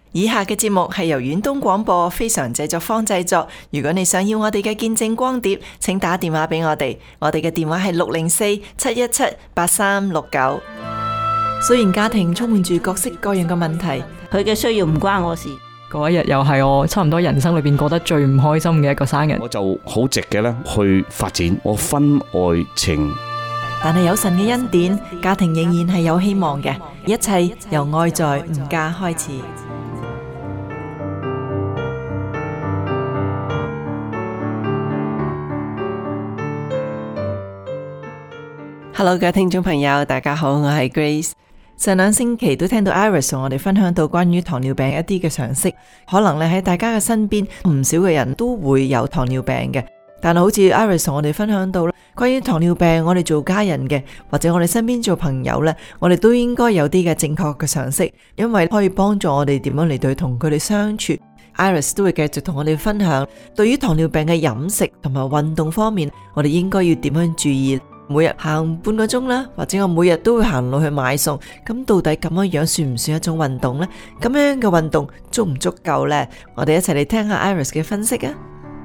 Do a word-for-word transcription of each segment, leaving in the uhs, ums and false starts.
以下嘅節目係由遠東廣播非常製作坊製作。如果你想要我哋嘅見證光碟，請打電話俾我哋，我哋嘅電話係六零四七一七八三六九。雖然家庭充滿住各式各樣嘅問題， 佢嘅需要唔關我事。 嗰一日又係我差唔多人生裏邊過得最唔開心嘅一個生日， 我就好直嘅咧去發展我婚外情。 但係有神嘅恩典，家庭仍然係有希望嘅。一切由愛在吾家開始。Hello， 各位聽眾朋友，大家好，我係 Grace。上兩星期都聽到 Iris 同我哋分享到關於糖尿病一啲嘅常識，可能咧喺大家嘅身邊唔少嘅人都會有糖尿病嘅。但係好似 Iris 同我哋分享到咧，關於糖尿病，我哋做家人嘅或者我哋身邊做朋友咧，我哋都應該有啲嘅正確嘅常識，因為可以幫助我哋點樣嚟對同佢哋相處。Iris 都會繼續同我哋分享，對於糖尿病嘅飲食同埋運動方面，我哋應該要點樣注意。每日行半個鐘啦，或者我每日都會行路去買餸，咁到底咁樣樣算唔算一種運動呢？咁樣嘅運動足唔足夠呢？我哋一齊嚟聽下 Iris 嘅分析啊！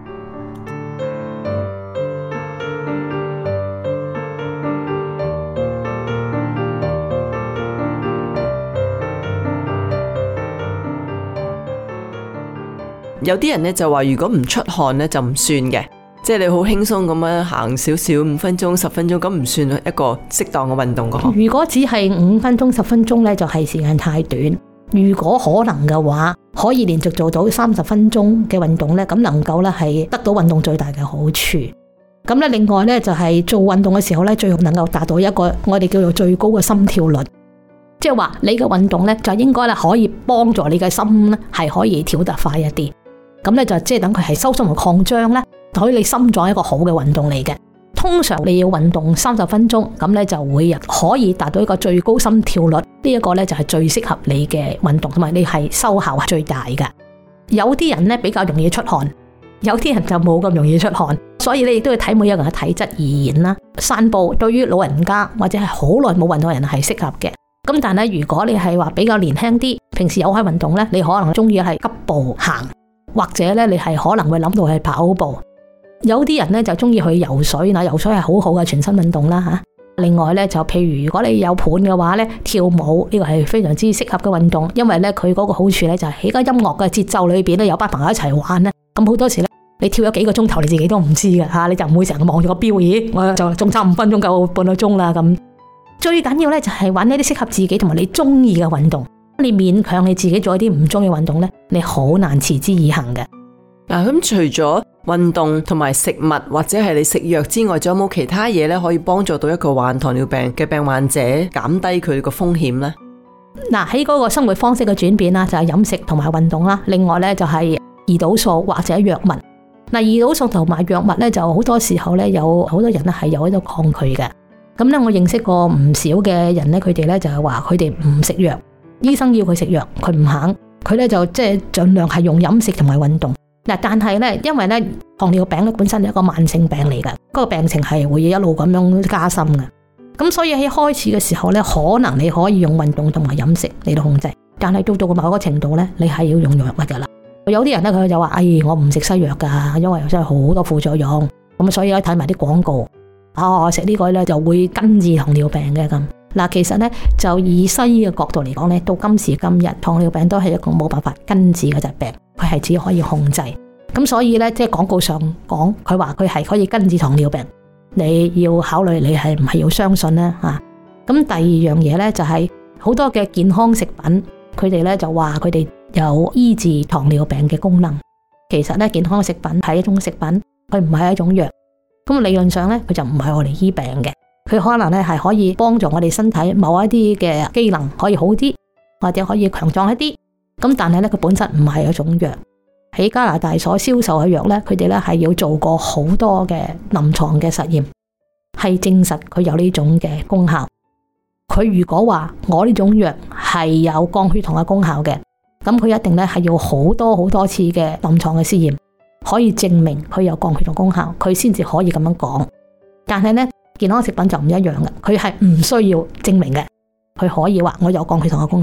有啲人呢就話，如果唔出汗呢就唔算嘅。即係你好輕鬆咁樣行少少五分鐘十分鐘，咁唔算一個適當嘅運動噶。 如果只係五分鐘十分鐘呢，就係時間太短。如果可能嘅話，可以連續做到三十分鐘嘅運動呢，咁能夠呢係得到運動最大嘅好處。咁呢另外呢，就係做運動嘅時候呢，最好能夠達到一個我哋叫做最高嘅心跳率。即係話你嘅運動呢，就應該呢可以幫助你嘅心呢係可以跳得快一啲。咁呢就即係等佢係收縮同擴張呢，所以你心臟一個好嘅運動嚟嘅。通常你要運動三十分鐘，咁咧就會可以達到一個最高心跳率。呢、這、一個咧就係最適合你嘅運動，同埋你係收效係最大嘅。有啲人咧比較容易出汗，有啲人就冇咁容易出汗，所以你亦都要睇每一個人嘅體質而言啦。散步對於老人家或者係好耐冇運動嘅人係適合嘅。咁但係如果你係話比較年輕啲，平時有喺運動咧，你可能中意係急步行，或者咧你係可能會諗到係跑步。有啲人咧就中意去游水，嗱游水係好好嘅全身運動啦吓。另外咧就譬如如果你有伴嘅話咧，跳舞呢個係非常之適合嘅運動，因為咧佢嗰個好處咧就係喺個音樂嘅節奏裏邊咧有班朋友一齊玩咧，咁好多時咧你跳咗幾個鐘頭你自己都唔知嘅吓，你就唔會成日望住個錶，咦我就仲差五分鐘夠半個鐘啦咁。最緊要咧就係玩一啲適合自己同埋你中意嘅運動，你勉強你自己做一啲唔中意運動咧，你好難持之以恆嘅。 嗱，咁除咗運動同埋食物或者係你食藥之外，仲有冇其他嘢咧可以幫助到一個患糖尿病嘅病患者減低佢個風險呢？ 嗱，喺嗰個生活方式嘅轉變啦，就係飲食同埋運動啦。另外咧就係胰島素或者藥物。嗱，胰島素同埋藥物咧就好多時候咧有好多人咧係有喺度抗拒嘅。咁咧我認識過唔少嘅人咧，佢哋咧就係話佢哋唔食藥，醫生要佢食藥，佢唔肯，佢咧就即係盡量係用飲食同埋運動。嗱，但係咧，因為咧糖尿病咧本身係一個慢性病嚟嘅，嗰個病情係會一路咁樣加深嘅。咁所以喺開始嘅時候咧，可能你可以用運動同埋飲食嚟到控制，但係到到某個程度咧，你係要用藥物噶啦。有啲人咧佢就話：哎，我唔食西藥噶，因為真係好多副作用。咁所以咧睇埋啲廣告，啊，我食呢個咧就會根治糖尿病嘅咁。嗱，其實咧就以西醫嘅角度嚟講咧，到今時今日，糖尿病都係一個冇辦法根治嘅疾病。佢係只可以控制，咁所以咧，即係廣告上講，佢話佢係可以根治糖尿病，你要考慮你係唔係要相信咧吓。咁第二樣嘢咧就係好多嘅健康食品，佢哋咧就話佢哋有醫治糖尿病嘅功能。其實咧健康食品係一種食品，佢唔係一種藥。咁理論上咧，佢就唔係我哋醫病嘅，佢可能咧係可以幫助我哋身體某一啲嘅機能可以好啲，或者可以強壯一啲。咁但係咧，佢本身唔係一種藥。喺加拿大所銷售嘅藥咧，佢哋咧係要做過好多嘅臨床嘅實驗，係證實佢有呢種嘅功效。佢如果話我呢種藥係有降血糖嘅功效嘅，咁佢一定咧係要好多好多次嘅臨床嘅試驗，可以證明佢有降血糖功效，佢先至可以咁樣講。但係咧，健康食品就唔一樣嘅，佢係唔需要證明嘅，佢可以話我有降血糖嘅功效。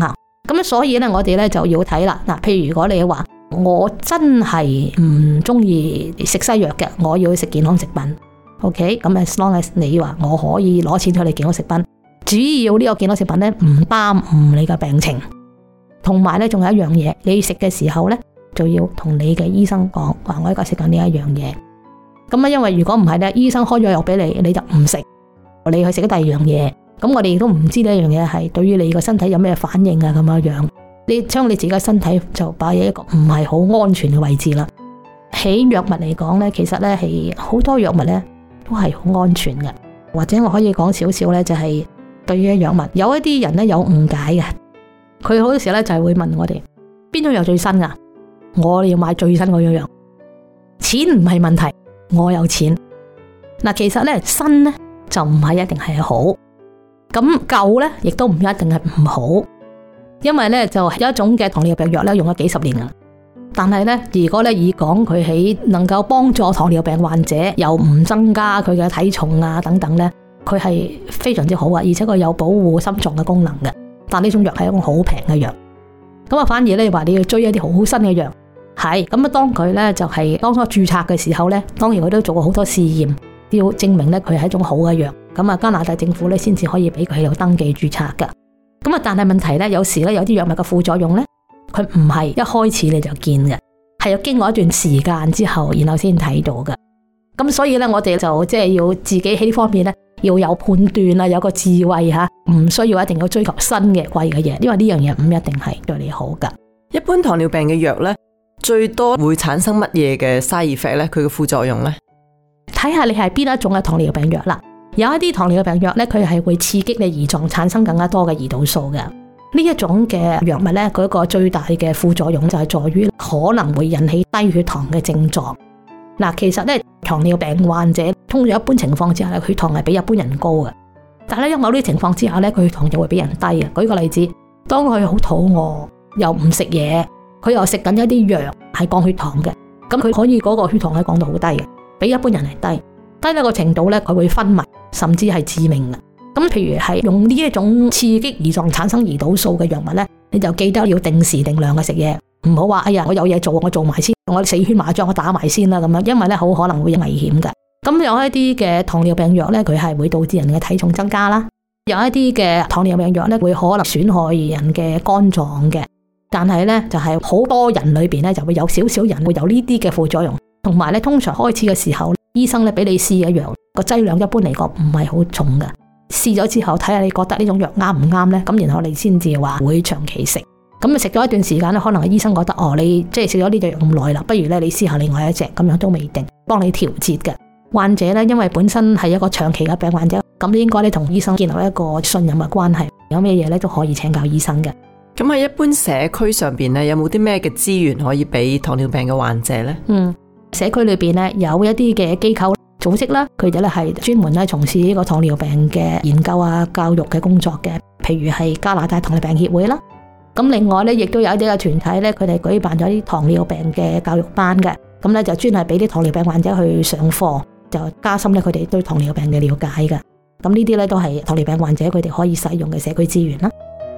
咁所以咧，我哋咧就要睇啦。嗱，譬如如果你話我真係唔中意食西藥嘅，我要食健康食品。OK， 咁 as long as 你話我可以攞錢出嚟健康食品，主要呢個健康食品咧唔耽誤你嘅病情，同埋咧仲有一樣嘢，你食嘅時候咧就要同你嘅醫生講，話我而家食緊呢一樣嘢。咁啊，因為如果唔係咧，醫生開咗藥俾你，你就唔食，你去食第二樣嘢，咁我哋亦都唔知呢一樣嘢係對於你個身體有咩反應啊咁樣樣，你將你自己嘅身體就擺喺一個唔係好安全嘅位置啦。喺藥物嚟講咧，其實咧係好多藥物咧都係好安全嘅，或者我可以講少少咧，就係對於藥物，有一啲人咧有誤解嘅，佢好多時咧就係會問我哋邊種藥最新噶，我要買最新嗰樣藥，錢唔係問題，我有錢。嗱，其實咧新咧就唔係一定係好，咁舊咧亦都唔一定係唔好，因為咧就有一種嘅糖尿病藥咧用咗幾十年噶。但係咧，如果咧以講佢喺能夠幫助糖尿病患者，又唔增加佢嘅體重啊等等咧，佢係非常之好啊，而且佢有保護心臟嘅功能嘅。但呢種藥係一種好平嘅藥，咁啊反而咧話你要追一啲好新嘅藥，係咁啊。當佢咧就係、是、當初註冊嘅時候咧，當然佢都做過好多試驗，要證明咧佢係一種好嘅藥。咁啊，加拿大政府咧先至可以俾佢喺度登記註冊噶。咁啊，但係問題咧，有時咧有啲藥物嘅副作用咧，佢唔係一開始你就見嘅，係要經過一段時間之後，然後先睇到嘅。咁所以咧，我哋就即係要自己喺呢方面咧，要有判斷啊，有個智慧吓，唔需要一定要追求新嘅貴嘅嘢，因為呢樣嘢唔一定係對你好噶。 一般糖尿病嘅藥咧，最多會產生乜嘢嘅 side effect 咧？佢嘅副作用咧？ 睇下你係邊一種嘅糖尿病藥啦。有一啲糖尿病藥咧，佢係會刺激你胰臟產生更加多嘅胰島素嘅。呢一種嘅藥物咧，佢一個最大嘅副作用就係在於可能會引起低血糖嘅症狀。嗱，其實咧糖尿病患者通常一般情況之下咧，血糖係比一般人高嘅。但係咧，某啲情況之下咧，佢血糖就會比人低嘅。舉個例子，當佢好肚餓又唔食嘢，佢又食緊一啲藥係降血糖嘅，咁佢可以嗰個血糖係降到好低嘅，比一般人係低。低到個程度咧，佢會昏迷，甚至係致命嘅。咁譬如係用呢一種刺激胰臟產生胰島素嘅藥物咧，你就記得要定時定量嘅食嘢，唔好話哎呀我有嘢做我做埋先，我死圈麻將我打埋先啦咁樣，因為咧好可能會有危險嘅。咁有一啲嘅糖尿病藥咧，佢係會導致人嘅體重增加啦；有一啲嘅糖尿病藥咧，會可能損害人嘅肝臟嘅。但係咧就係好多人裏邊咧就會有少少人會有呢啲嘅副作用，同埋咧通常開始嘅時候，醫生咧俾你試嘅藥個劑量一般嚟講唔係好重嘅。試咗之後睇下你覺得呢種藥啱唔啱呢？咁然後你先至話會長期食。咁你食咗一段時間咧，可能醫生覺得哦，你即係食咗呢隻藥咁耐啦，不如咧你試下另外一隻，咁樣都未定，幫你調節嘅。患者咧因為本身係一個長期嘅病患者，咁應該咧同醫生建立一個信任嘅關係，有咩嘢咧都可以請教醫生嘅。 咁喺一般社區上邊咧，有冇啲咩嘅資源可以俾糖尿病嘅患者呢？ 嗯，社區裏邊咧有一啲嘅機構組織啦，佢哋咧係專門咧從事呢個糖尿病嘅研究啊、教育嘅工作嘅，譬如係加拿大糖尿病協會啦。咁另外咧，亦都有一啲嘅團體咧，佢哋舉辦咗啲糖尿病嘅教育班嘅，咁咧就專係俾啲糖尿病患者去上課，就加深咧佢哋對糖尿病嘅了解嘅。咁呢啲咧都係糖尿病患者佢哋可以使用嘅社區資源啦。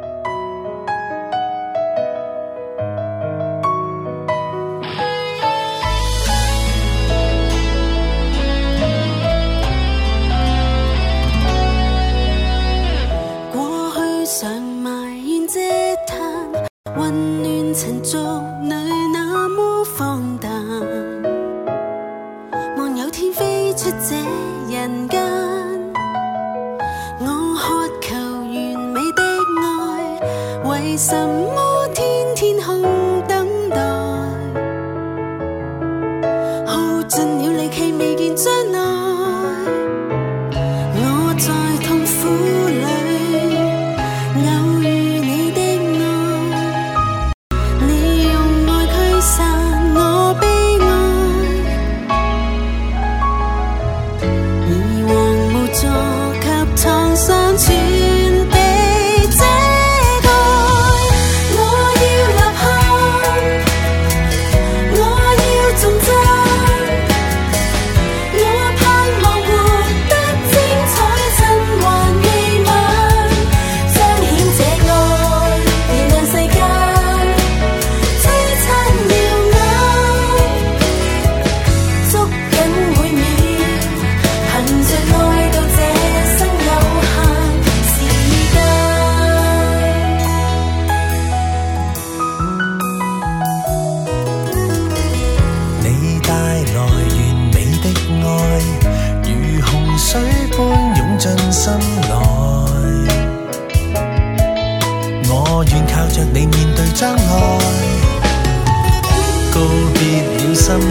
塵俗裏那麼荒誕，望有天飛出這人間。我渴求完美的愛，為什麼天天空等待？耗盡了力氣未見將來，我在痛苦裏偶遇你的愛，你用愛驅散我悲哀，而黃無助給創傷全地遮蓋。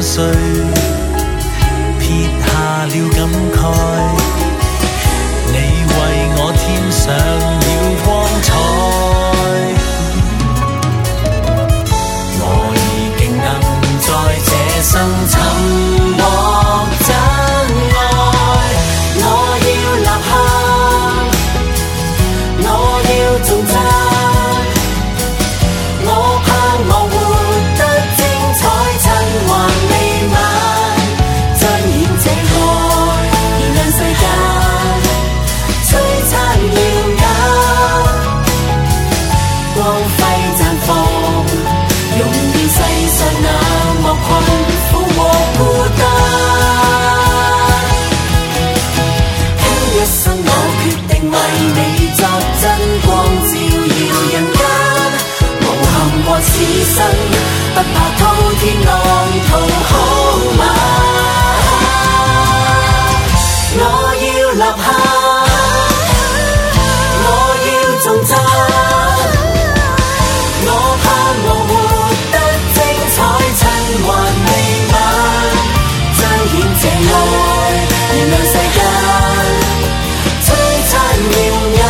碎，撇下了感慨。你為我添上了光彩，我已經能在這生尋獲真愛。我要立刻，我要重責，我盼望活得精彩，趁還未晚，彰顯這愛，燃亮世界，璀璨耀眼，光輝綻放，溶掉世上那麼困苦和孤單。輕一生我決定為你作真光，照耀人間，無憾過此生，不怕滔天浪濤浩漫。我要立刻，我要重責，我盼望活得精彩，趁還未晚，彰顯這愛，燃亮世界，璀璨耀眼，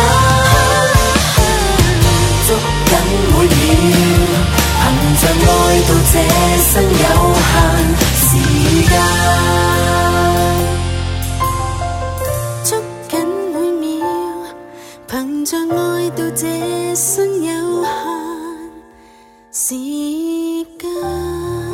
捉緊每秒，憑着愛到這生有限時間。 捉緊每秒，憑着愛到這生有限時間。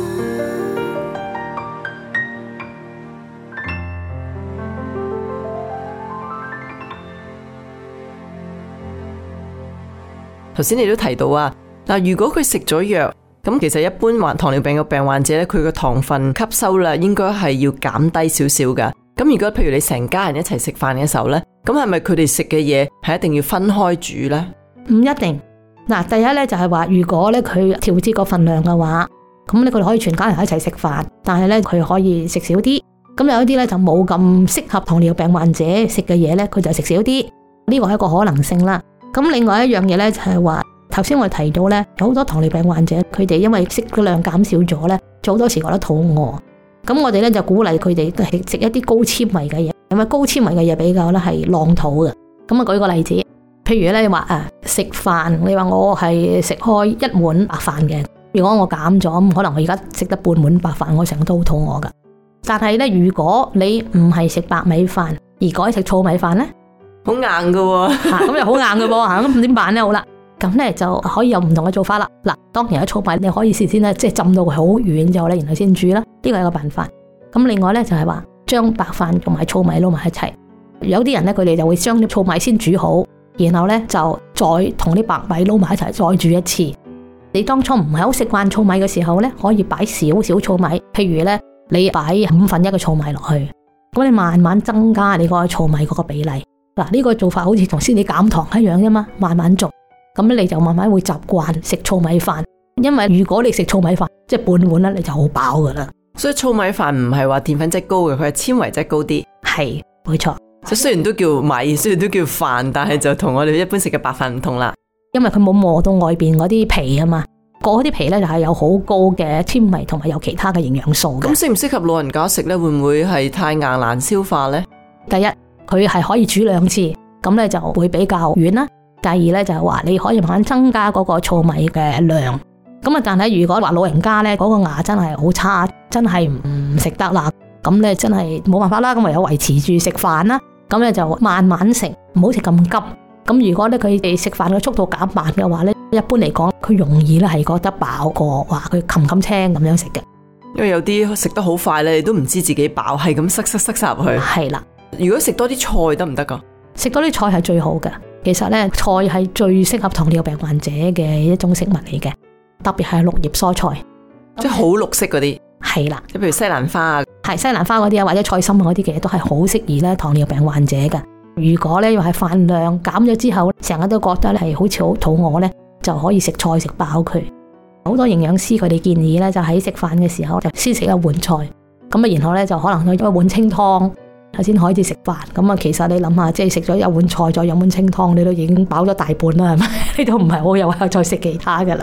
頭先你都提到啊，嗱，如果佢食咗藥，咁其實一般患糖尿病嘅病患者咧，佢個糖分吸收啦，應該係要減低少少噶。咁如果譬如你成家人一齊食飯嘅時候咧，咁係咪佢哋食嘅嘢係一定要分開煮咧？ 唔一定。嗱，第一咧就係話，如果咧佢調節個份量嘅話，咁咧佢哋可以全家人一齊食飯，但係咧佢可以食少啲。咁有一啲咧就冇咁適合糖尿病患者食嘅嘢咧，佢就食少啲。呢個係一個可能性啦。咁另外一樣嘢咧就係話，頭先我哋提到咧，有好多糖尿病患者，佢哋因為食嘅量減少咗咧，好多時覺得肚餓。咁我哋咧就鼓勵佢哋係食一啲高纖維嘅嘢，咁啊高纖維嘅嘢比較咧係浪肚嘅。咁啊舉個例子，譬如咧你話啊食飯，你話我係食開一碗白飯嘅，如果我減咗，咁可能我而家食得半碗白飯，我成日都好肚餓噶。但係咧，如果你唔係食白米飯，而改食糙米飯咧， 好硬噶喎， 咁又好硬嘅噃吓，咁點辦咧？好啦，咁咧就可以有唔同嘅做法啦。嗱，當然有糙米，你可以事先咧即係浸到佢好軟之後咧，然後先煮啦，呢個係一個辦法。咁另外咧就係話將白飯同埋糙米撈埋一齊。有啲人咧佢哋就會將啲糙米先煮好，然後咧就再同啲白米撈埋一齊再煮一次。你當初唔係好食慣糙米嘅時候咧，可以擺少少糙米，譬如咧你擺五分一嘅糙米落去，咁你慢慢增加你個糙米嗰個比例。嗱，呢個做法好似同先你減糖一樣啫嘛，慢慢做，咁你就慢慢會習慣食糙米飯。因為如果你食糙米飯，即係半碗咧，你就好飽噶啦。 所以糙米飯唔係話澱粉質高嘅，佢係纖維質高啲。 係，冇錯。 即雖然都叫米，雖然都叫飯，但係就同我哋一般食嘅白飯唔同啦。 因為佢冇磨到外邊嗰啲皮啊嘛，嗰啲皮咧就係有好高嘅纖維同埋有其他嘅營養素嘅。 咁適唔適合老人家食咧？會唔會係太硬難消化咧？ 第一，佢係可以煮兩次，咁咧就會比較軟啦。第二咧就係話你可以慢慢增加嗰個糙米嘅量。咁啊，但係如果話老人家咧嗰個牙真係好差，真係唔食得啦，咁咧真係冇辦法啦。咁唯有維持住食飯啦。咁咧就慢慢食，唔好食咁急。咁如果咧佢哋食飯嘅速度減慢嘅話咧，一般嚟講佢容易咧係覺得飽過話佢冚冚青咁樣食嘅。 因為有啲食得好快咧，你都唔知自己飽，係咁塞塞塞塞入去。 係啦。 如果食多啲菜得唔得噶？ 食多啲菜係最好嘅。其實咧菜係最適合糖尿病患者嘅一種食物嚟嘅，特別係綠葉蔬菜， 即係好綠色嗰啲。係啦， 即譬如西蘭花啊， 係西蘭花嗰啲啊，或者菜心嗰啲嘅都係好適宜咧糖尿病患者嘅。如果咧又係飯量減咗之後，成日都覺得咧係好似好肚餓咧，就可以食菜食飽佢。好多營養師佢哋建議咧，就喺食飯嘅時候就先食一碗菜，咁啊然後咧就可能去一碗清湯，先開始食飯。咁啊其實你諗下，即係食咗一碗菜再飲碗清湯，你都已經飽咗大半啦，係咪？你都唔係好有再食其他噶啦。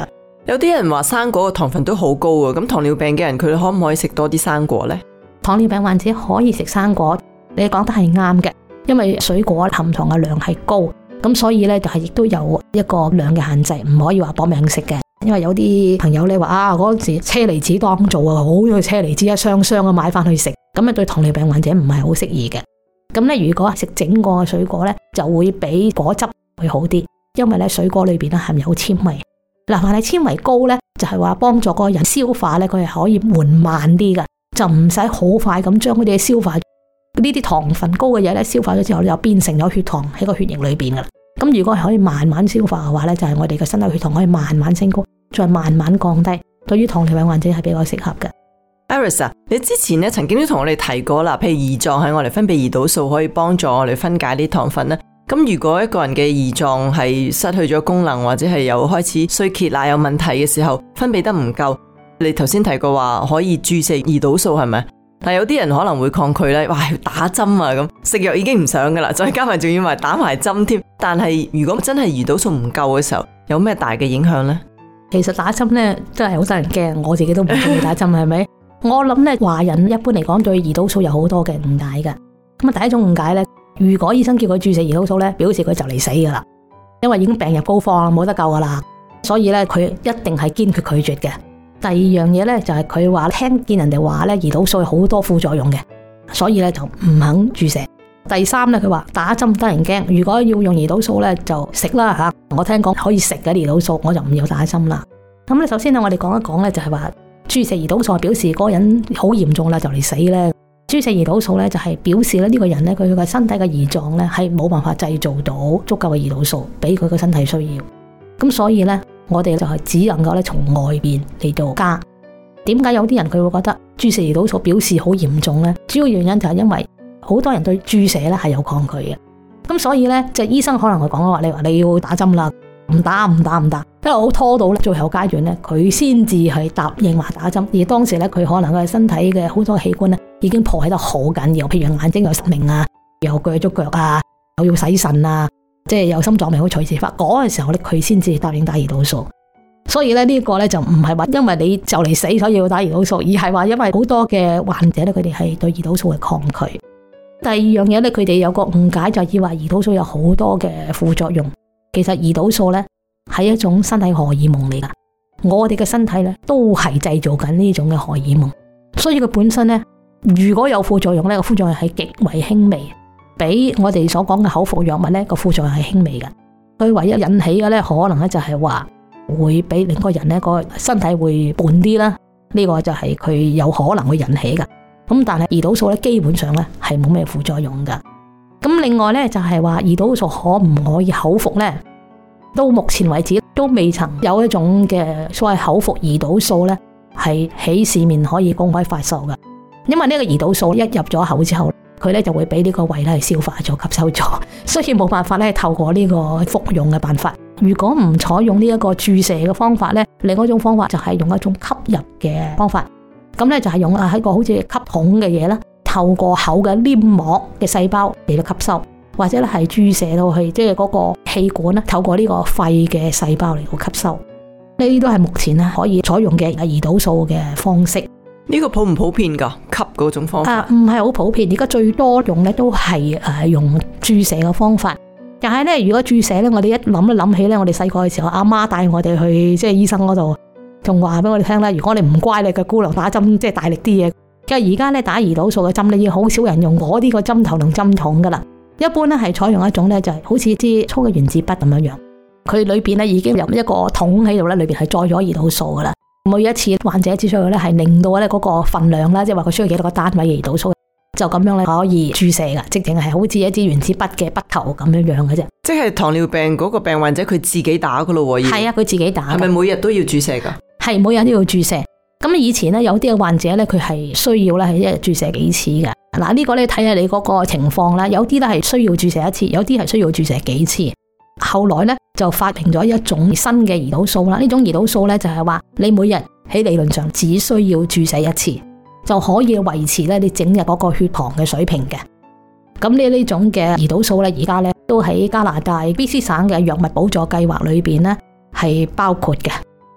有啲人話生果嘅糖分都好高啊，咁糖尿病嘅人佢可唔可以食多啲生果呢？ 糖尿病患者可以食生果，你講得係啱嘅，因為水果含糖嘅量係高，咁所以咧就係亦都有一個量嘅限制，唔可以話搏命食嘅。因為有啲朋友你話啊，嗰時車厘子當造啊，好中意車厘子一箱箱咁買翻去食，咁啊對糖尿病患者唔係好適宜嘅。咁咧如果食整個嘅水果咧，就會比果汁會好啲，因為咧水果裏邊咧含有纖維。嗱，凡係纖維高咧，就係話幫助個人消化咧，佢係可以緩慢啲嘅，就唔使好快咁將佢哋消化。呢啲糖分高嘅嘢咧，消化咗之後就變成咗血糖喺個血液裏邊噶啦。咁如果係可以慢慢消化嘅話咧，就係我哋嘅身體血糖可以慢慢升高，再慢慢降低。對於糖尿病患者係比較適合嘅。 Iris 啊，你之前咧曾經都同我哋提過啦，譬如胰臟係我哋分泌胰島素，可以幫助我哋分解啲糖分啦。咁如果一個人嘅胰臟係失去咗功能，或者係有開始衰竭啊有問題嘅時候，分泌得唔夠，你頭先提過話可以注射胰島素係咪？但有啲人可能會抗拒咧，哇要打針啊咁，食藥已經唔想噶啦，再加埋仲要埋打埋針添。但係如果真係胰島素唔夠嘅時候，有咩大嘅影響呢？ 其實打針咧真係好得人驚，我自己都唔中意打針係咪？我諗咧華人一般嚟講對胰島素有好多嘅誤解噶。咁啊第一種誤解咧，如果醫生叫佢注射胰島素咧，表示佢就嚟死噶啦，因為已經病入膏肓啦，冇得救噶啦，所以咧佢一定係堅決拒絕嘅。第二樣嘢咧就係佢話聽見人哋話咧胰島素有好多副作用嘅，所以咧就唔肯注射。第三咧佢話打針得人驚，如果要用胰島素咧就食啦吓，我聽講可以食嘅胰島素，我就唔要打針啦。咁咧首先咧我哋講一講咧就係話注射胰島素表示嗰個人好嚴重啦就嚟死咧。注射胰島素咧就係表示咧呢個人咧佢嘅身體嘅胰臟咧係冇辦法製造到足夠嘅胰島素俾佢個身體需要，咁所以咧我哋就係只能夠咧從外邊嚟到加。點解有啲人佢會覺得注射胰島素表示好嚴重咧？主要原因就係因為好多人對注射咧係有抗拒嘅，咁所以咧即係醫生可能會講話你話你要打針啦，唔打唔打唔打，一路拖到咧最後階段咧佢先至係答應話打針，而當時咧佢可能佢身體嘅好多器官咧已經破壞得好緊要，譬如眼睛有失明啊，又鋸咗腳啊，又要洗腎啊，即係有心臟病好隨時發，嗰個時候咧佢先至答應打胰島素。所以咧呢個咧就唔係話因為你就嚟死所以要打胰島素，而係話因為好多嘅患者咧佢哋係對胰島素嘅抗拒。第二樣嘢咧佢哋有個誤解，就以為胰島素有好多嘅副作用。其實胰島素咧係一種身體荷爾蒙嚟噶，我哋嘅身體咧都係製造緊呢種嘅荷爾蒙，所以佢本身咧如果有副作用咧，個副作用係極為輕微，比我哋所講嘅口服藥物咧個副作用係輕微嘅。佢唯一引起嘅咧可能咧就係話會俾另一個人咧個身體會胖啲啦，呢個就係佢有可能會引起噶。咁但係胰島素咧基本上咧係冇咩副作用噶。咁另外咧就係話胰島素可唔可以口服咧？到目前為止都未曾有一種嘅所謂口服胰島素咧係喺市面可以公開發售噶。因為呢個胰島素一入咗口之後，佢咧就會俾呢個胃咧消化咗、吸收咗，所以冇辦法咧透過呢個服用嘅辦法。如果唔採用呢一個注射嘅方法咧，另外一種方法就係用一種吸入嘅方法。咁咧就係用啊喺個好似吸筒嘅嘢啦，透過口嘅黏膜嘅細胞嚟到吸收，或者咧係注射到去即係嗰個氣管啦，透過呢個肺嘅細胞嚟到吸收。呢啲都係目前咧可以採用嘅胰島素嘅方式。 呢個普唔普遍噶？吸嗰種方法啊，唔係好普遍。而家最多用咧都係誒用注射嘅方法。但係咧，如果注射咧，我哋一諗一諗起咧，我哋細個嘅時候，阿媽帶我哋去即係醫生嗰度，仲話俾我哋聽咧，如果你唔乖，你嘅姑娘打針即係大力啲嘢。其實而家咧打胰島素嘅針咧，已經好少人用嗰啲個針頭同針筒噶啦。一般咧係採用一種咧就係好似支粗嘅原子筆咁樣樣，佢裏邊咧已經有一個桶喺度咧，裏邊係載咗胰島素噶啦。每一次患者只需要咧係令到咧嗰個份量啦，即係話佢需要幾多個單位胰島素，就咁樣咧可以注射噶，直情係好似一支原子筆嘅筆頭咁樣樣嘅啫。 即係糖尿病嗰個病患者佢自己打噶咯喎？ 係啊，佢自己打。係咪每日都要注射噶？ 係每日都要注射。咁以前咧有啲嘅患者咧佢係需要咧係一日注射幾次嘅。嗱、這、呢個咧睇下你嗰個情況啦，有啲咧係需要注射一次，有啲係需要注射幾次。後來咧就發明咗一種新嘅胰島素啦，呢種胰島素咧就係話你每日喺理論上只需要注射一次，就可以維持咧你整日嗰個血糖嘅水平嘅。咁呢呢種嘅胰島素咧，而家咧都喺加拿大 B C 省嘅藥物補助計劃裏邊咧係包括嘅。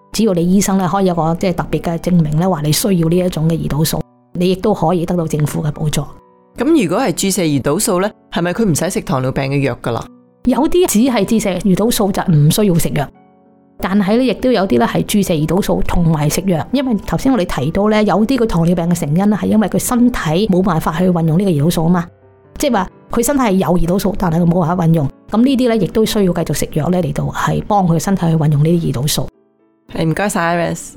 只要你醫生咧可以有個即係特別嘅證明咧，話你需要呢一種嘅胰島素，你亦都可以得到政府嘅補助。 咁如果係注射胰島素呢，係咪佢唔使食糖尿病嘅藥噶啦？ 有啲只係注射胰島素就唔需要食藥，但係咧亦都有啲咧係注射胰島素同埋食藥。因為頭先我哋提到咧，有啲個糖尿病嘅成因咧係因為佢身體冇辦法去運用呢個胰島素啊嘛，即係話佢身體係有胰島素，但係佢冇辦法運用。咁呢啲咧亦都需要繼續食藥咧嚟到係幫佢身體去運用呢啲胰島素。 係，唔該晒 Iris。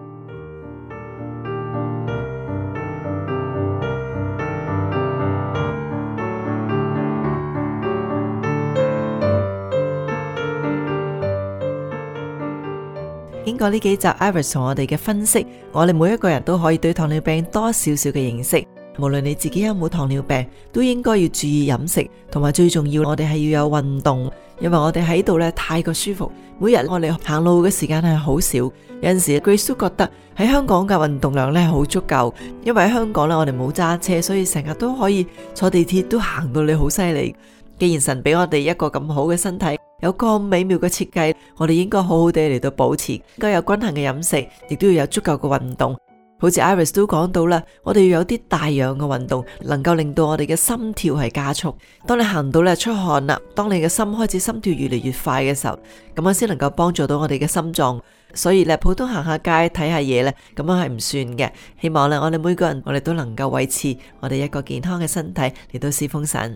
經過呢幾集 Iris 同我哋嘅分析，我哋每一個人都可以對糖尿病多少少嘅認識。無論你自己有冇糖尿病，都應該要注意飲食，同埋最重要，我哋係要有運動。因為我哋喺度咧太過舒服，每日我哋行路嘅時間係好少。有陣時 Grace 都覺得喺香港嘅運動量咧係好足夠，因為喺香港咧我哋冇揸車，所以成日都可以坐地鐵都行到你好犀利。既然神俾我哋一個咁好嘅身體，有咁美妙嘅設計，我哋應該好好地嚟到保持，應該有均衡嘅飲食，亦都要有足夠嘅運動。好似 Iris 都講到啦，我哋要有啲帶氧嘅運動，能夠令到我哋嘅心跳係加速。當你行到咧出汗啦，當你嘅心開始心跳越嚟越快嘅時候，咁樣先能夠幫助到我哋嘅心臟。所以咧，普通行下街睇下嘢咧，咁樣係唔算嘅。希望咧，我哋每個人我哋都能夠維持我哋一個健康嘅身體嚟到侍奉神。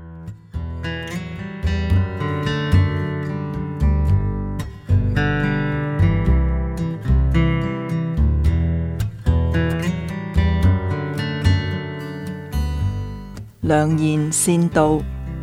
良言善道，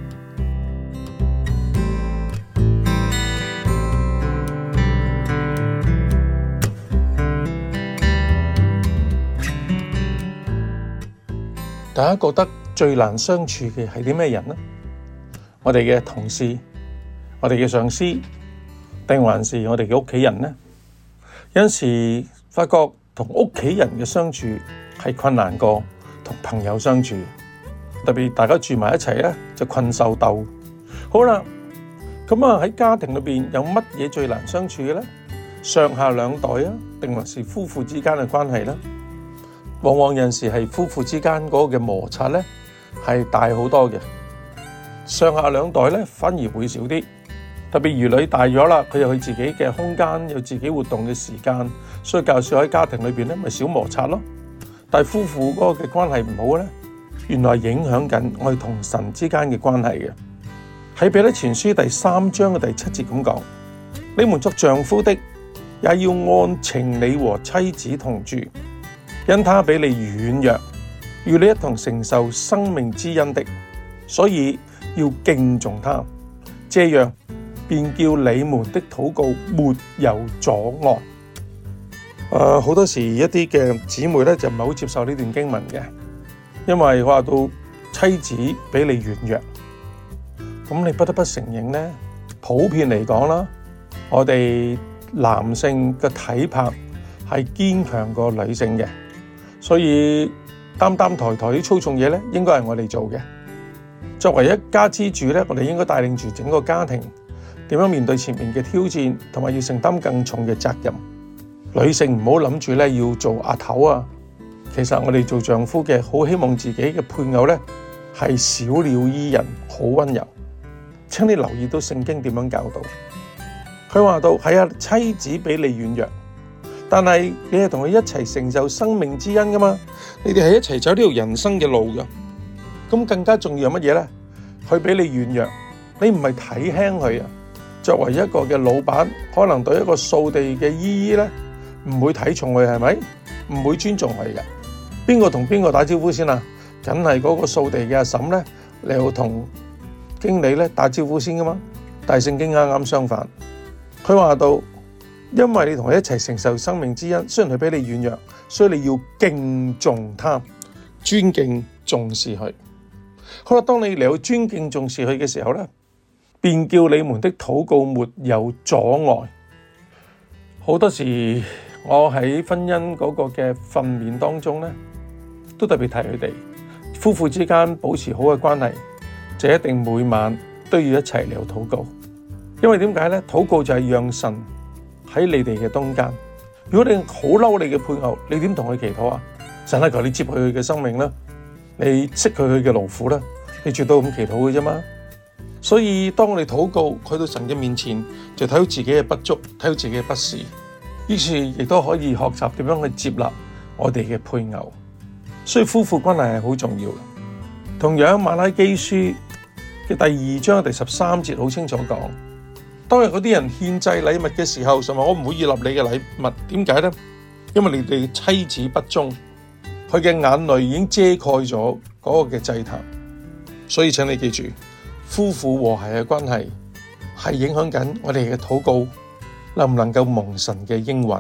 大家覺得最難相處嘅係啲咩人呢？我哋嘅同事、我哋嘅上司，定還是我哋嘅屋企人呢？有陣時發覺同屋企人嘅相處係困難過同朋友相處。特別大家住埋一齊咧，就困獸鬥。好啦，咁啊喺家庭裏邊有乜嘢最難相處嘅咧？上下兩代啊，定還是夫婦之間嘅關係咧？往往有陣時係夫婦之間嗰個嘅摩擦咧係大好多嘅，上下兩代咧反而會少啲。特別兒女大咗啦，佢有佢自己嘅空間，有自己活動嘅時間，所以較少喺家庭裏邊咧咪少摩擦咯。但係夫婦嗰個嘅關係唔好咧，原來影響緊我哋同神之間嘅關係嘅。喺彼得前書第三章嘅第七節咁講：你們作丈夫的，也要按情理和妻子同住，因他比你軟弱，與你一同承受生命之恩的，所以要敬重他，這樣便叫你們的禱告沒有阻礙。誒，好多時一啲嘅姊妹咧就唔係好接受呢段經文嘅。因為話到妻子比你軟弱，咁你不得不承認呢，普遍嚟講啦，我哋男性嘅體魄係堅強過女性嘅，所以擔擔抬抬啲粗重嘢咧，應該係我哋做嘅。作為一家之主咧，我哋應該帶領住整個家庭點樣面對前面嘅挑戰，同埋要承擔更重嘅責任。女性唔好諗住咧要做阿頭啊！其實我哋做丈夫嘅，好希望自己嘅配偶咧係小鳥依人，好溫柔。請你留意到聖經點樣教導。佢話到係啊，妻子比你軟弱，但係你係同佢一齊承受生命之恩噶嘛？你哋係一齊走呢條人生嘅路噶。咁更加重要係乜嘢咧？佢比你軟弱，你唔係睇輕佢啊。作為一個嘅老闆，可能對一個掃地嘅姨姨咧，唔會睇重佢，係咪？唔會尊重佢嘅。邊個同邊個打招呼先啊？梗係嗰個掃地嘅阿嬸咧，你要同經理咧打招呼先噶嘛。但係聖經啱啱相反，佢話到，因為你同佢一齊承受生命之恩，雖然佢比你軟弱，所以你要敬重他，尊敬重視佢。好啦，當你嚟到尊敬重視佢嘅時候咧，便叫你們的禱告沒有阻礙。好多時我喺婚姻嗰個嘅訓練當中咧，都特別提佢哋夫婦之間保持好嘅關係，就一定每晚都要一齊嚟禱告。因為點解咧？禱告就係讓神喺你哋嘅中間。如果你好嬲你嘅配偶，你點同佢祈禱啊？神啊，求你接佢佢嘅生命啦，你釋佢佢嘅勞苦啦，你絕對咁祈禱嘅啫嘛。所以當我哋禱告去到神嘅面前，就睇到自己嘅不足，睇到自己嘅不是，於是亦都可以學習點樣去接納我哋嘅配偶。所以夫婦關係係好重要嘅。同樣馬拉基書嘅第二章第十三節好清楚講，當日嗰啲人獻祭禮物嘅時候，神話我唔會悅納你嘅禮物，點解呢？因為你哋妻子不忠，佢嘅眼淚已經遮蓋咗嗰個嘅祭壇。所以請你記住，夫婦和諧嘅關係係影響緊我哋嘅禱告能唔能夠蒙神嘅應允。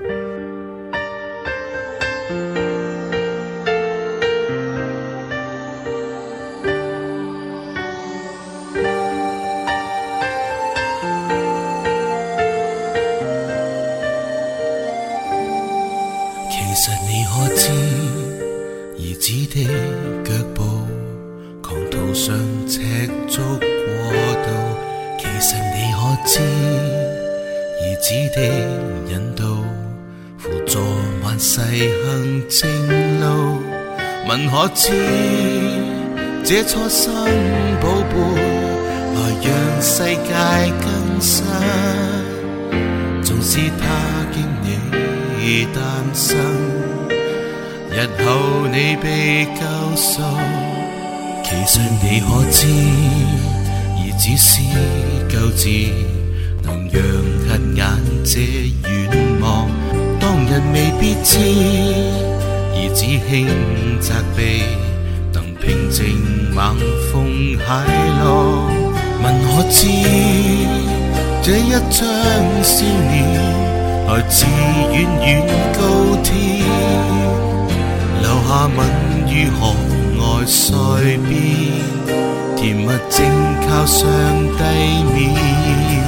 其實你可知，兒子的腳步狂途上赤足過渡。其實你可知，兒子的引導輔助萬世行正路。問可知，這初生寶貝來讓世界更新，縱使他經你誕生，日後你被救贖。其實你可知，兒子是救治，能讓瞎眼者遠望。當日未必知，兒子輕責備，能平靜猛風駭浪。問可知，這一張少年來自遠遠高天，留下吻於河外水邊，甜蜜正靠上帝面。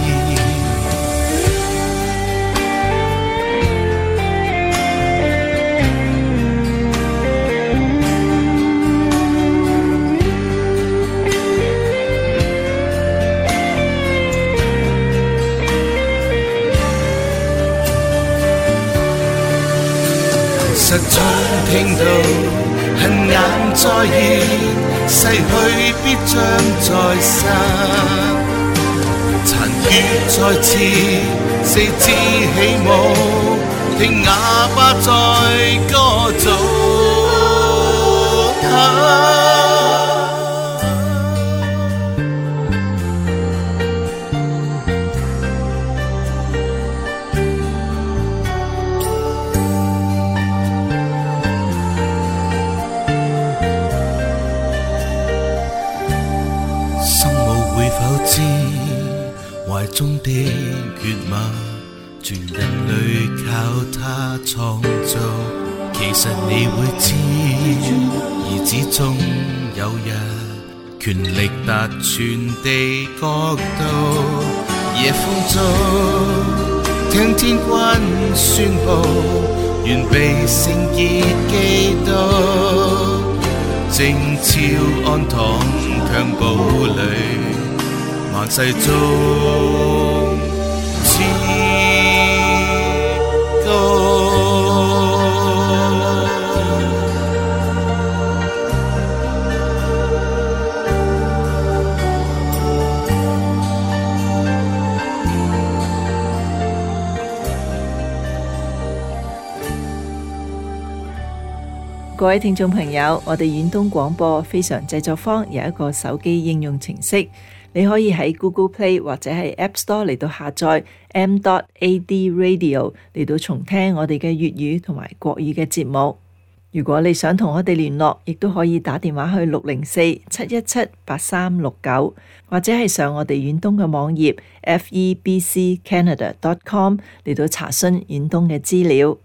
實在聽到恨眼再現，逝去必將再生，殘血再次，四肢起舞，聽啞巴在歌頌。懷中的血脈，全人類靠他創造。其實你會知，兒子終有日，權力達全地國度。夜風中，聽天君宣佈，願被聖潔基督，靜悄安躺襁褓裡。萬世中至高。 各位聽眾朋友，我哋遠東廣播非常製作坊有一個手機應用程式，你可以喺 Google Play 或者係 App Store 嚟到下載 m dot a d radio 嚟到重聽我哋嘅粵語同埋國語嘅節目。如果你想同我哋聯絡，亦都可以打電話去六零四七一七八三六九，或者係上我哋遠東嘅網頁 f e b c canada dot com 嚟到查詢遠東嘅資料。